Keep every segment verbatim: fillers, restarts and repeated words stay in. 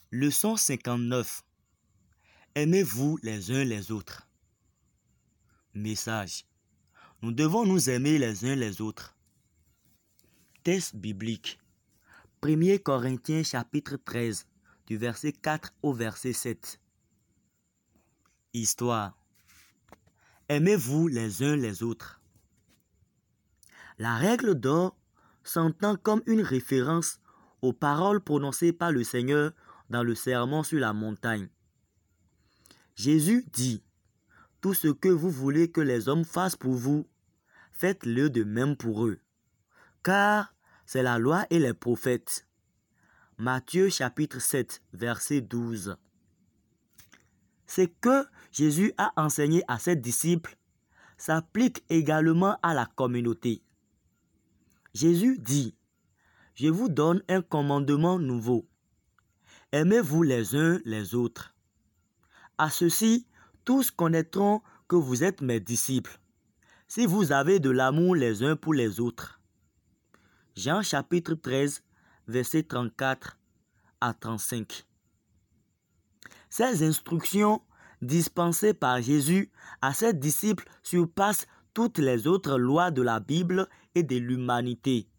Leçon cinquante-neuf. Aimez-vous les uns les autres. Message. Nous devons nous aimer les uns les autres. Texte biblique. premier Corinthiens chapitre treize, du verset quatre au verset sept. Histoire. Aimez-vous les uns les autres. La règle d'or s'entend comme une référence aux paroles prononcées par le Seigneur dans le sermon sur la montagne. Jésus dit, « Tout ce que vous voulez que les hommes fassent pour vous, faites-le de même pour eux, car c'est la loi et les prophètes. » Matthieu chapitre sept, verset douze. Ce que Jésus a enseigné à ses disciples s'applique également à la communauté. Jésus dit, « Je vous donne un commandement nouveau. Aimez-vous les uns les autres. À ceci, tous connaîtront que vous êtes mes disciples, si vous avez de l'amour les uns pour les autres. » Jean chapitre treize, versets trente-quatre à trente-cinq. Ces instructions dispensées par Jésus à ses disciples surpassent toutes les autres lois de la Bible et de l'humanité.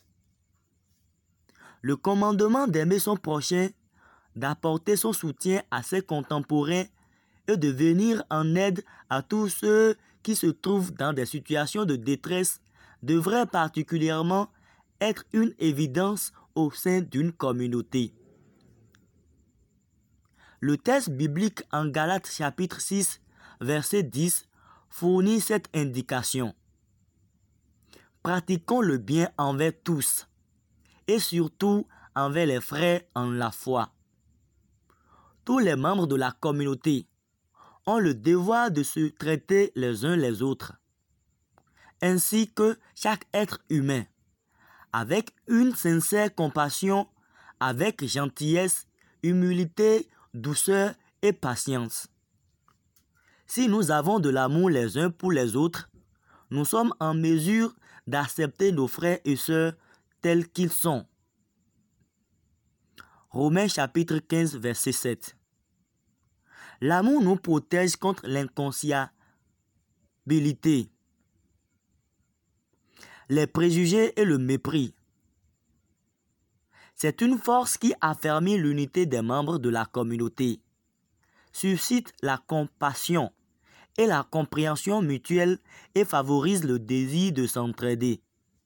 Le commandement d'aimer son prochain, d'apporter son soutien à ses contemporains et de venir en aide à tous ceux qui se trouvent dans des situations de détresse devrait particulièrement être une évidence au sein d'une communauté. Le texte biblique en Galates chapitre six, verset dix fournit cette indication. Pratiquons le bien envers tous et surtout envers les frères en la foi. Tous les membres de la communauté ont le devoir de se traiter les uns les autres, ainsi que chaque être humain, avec une sincère compassion, avec gentillesse, humilité, douceur et patience. Si nous avons de l'amour les uns pour les autres, nous sommes en mesure d'accepter nos frères et sœurs tels qu'ils sont. Romains chapitre quinze, verset sept. L'amour nous protège contre l'inconsciabilité, les préjugés et le mépris. C'est une force qui affermit l'unité des membres de la communauté, suscite la compassion et la compréhension mutuelle et favorise le désir de s'entraider.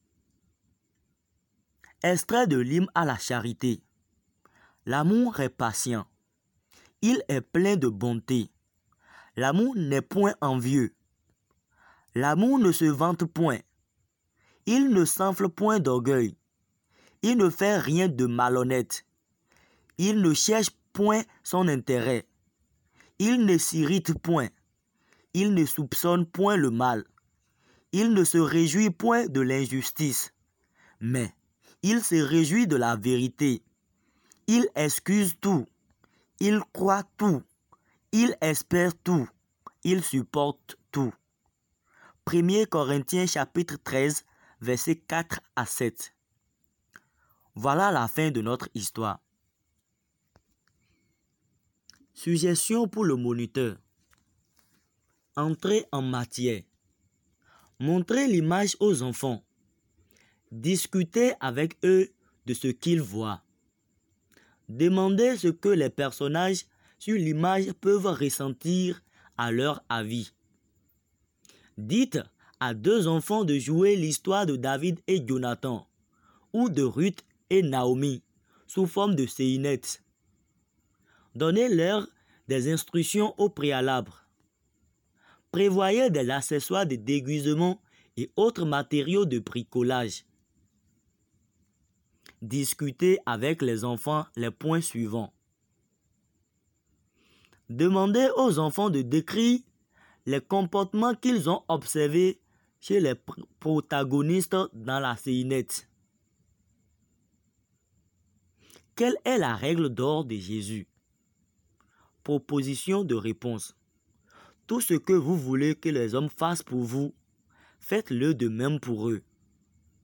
Extrait de l'hymne à la charité. L'amour est patient. Il est plein de bonté. L'amour n'est point envieux. L'amour ne se vante point. Il ne s'enfle point d'orgueil. Il ne fait rien de malhonnête. Il ne cherche point son intérêt. Il ne s'irrite point. Il ne soupçonne point le mal. Il ne se réjouit point de l'injustice. Mais il se réjouit de la vérité. Il excuse tout. Il croit tout. Il espère tout. Il supporte tout. premier Corinthiens chapitre treize, versets quatre à sept. Voilà la fin de notre histoire. Suggestion pour le moniteur. Entrez en matière. Montrez l'image aux enfants. Discutez avec eux de ce qu'ils voient. Demandez ce que les personnages sur l'image peuvent ressentir à leur avis. Dites à deux enfants de jouer l'histoire de David et Jonathan ou de Ruth et Naomi sous forme de scénettes. Donnez-leur des instructions au préalable. Prévoyez des accessoires de déguisement et autres matériaux de bricolage. Discutez avec les enfants les points suivants. Demandez aux enfants de décrire les comportements qu'ils ont observés chez les pr- protagonistes dans la scénette. Quelle est la règle d'or de Jésus? Proposition de réponse. Tout ce que vous voulez que les hommes fassent pour vous, faites-le de même pour eux.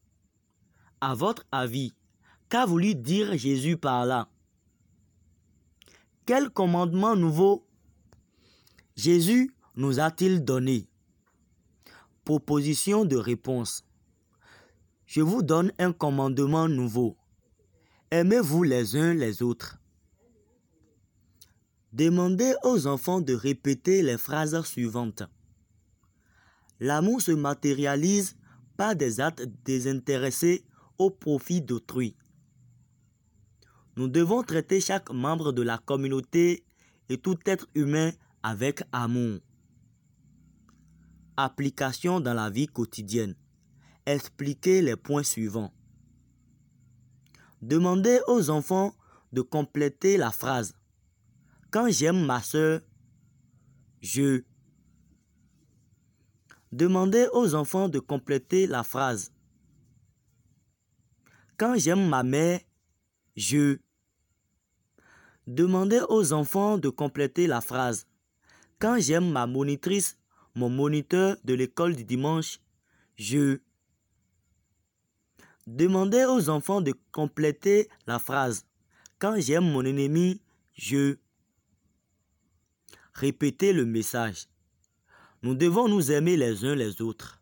À votre avis, qu'a voulu dire Jésus par là? Quel commandement nouveau Jésus nous a-t-il donné? Proposition de réponse. Je vous donne un commandement nouveau. Aimez-vous les uns les autres. Demandez aux enfants de répéter les phrases suivantes. L'amour se matérialise par des actes désintéressés au profit d'autrui. Nous devons traiter chaque membre de la communauté et tout être humain avec amour. Application dans la vie quotidienne. Expliquez les points suivants. Demandez aux enfants de compléter la phrase. Quand j'aime ma soeur, je. Demandez aux enfants de compléter la phrase. Quand j'aime ma mère, je. Demandez aux enfants de compléter la phrase. Quand j'aime ma monitrice, mon moniteur de l'école du dimanche, je. Demandez aux enfants de compléter la phrase. Quand j'aime mon ennemi, je. Répétez le message. Nous devons nous aimer les uns les autres.